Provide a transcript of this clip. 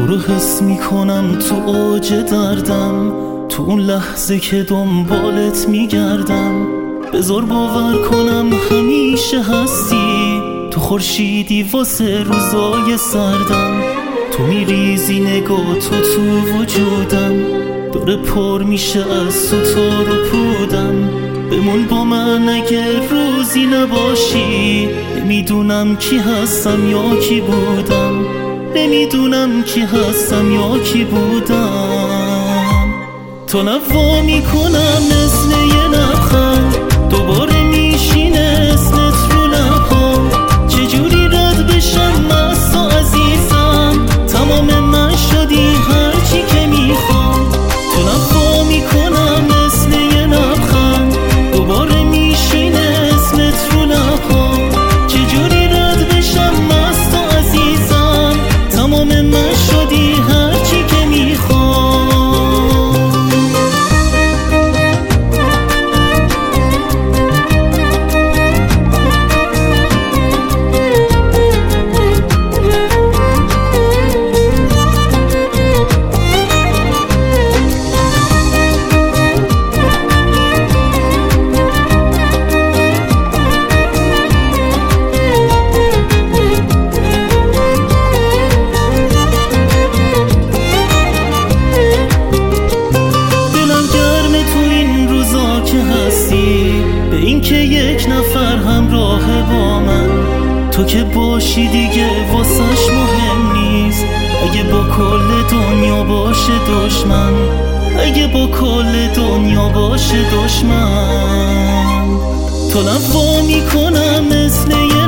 رو حس میکنم تو اوج دردم، تو اون لحظه که دنبالت میگردم. بذار باور کنم همیشه هستی، تو خورشیدی واسه روزای سردم. تو میریزی نگاه تو وجودم، داره پر میشه از تو تار و پودم. بمون با من اگه روزی نباشی، نمیدونم کی هستم یا کی بودم، نمیدونم کی هستم یا کی بودم. تا نوا میکنم مثل یه لبخند، دوباره میشینه اسمت رو لبام. چجوری رد بشم از تو عزیزم، تمام من شدی هرچی که میخوام. تا نوا میکنم مثل یه لبخند، دوباره میشینه اسمت رو لبام. چجوری رد بشم از تو عزیزم، تمام من شدی هرچی که میخوام. به این که یک نفر همراه با من، تو که باشی دیگه واسش مهم نیست. اگه با کل دنیا باشه دشمن، اگه با کل دنیا باشه دشمن. تا نوا میکنم مثل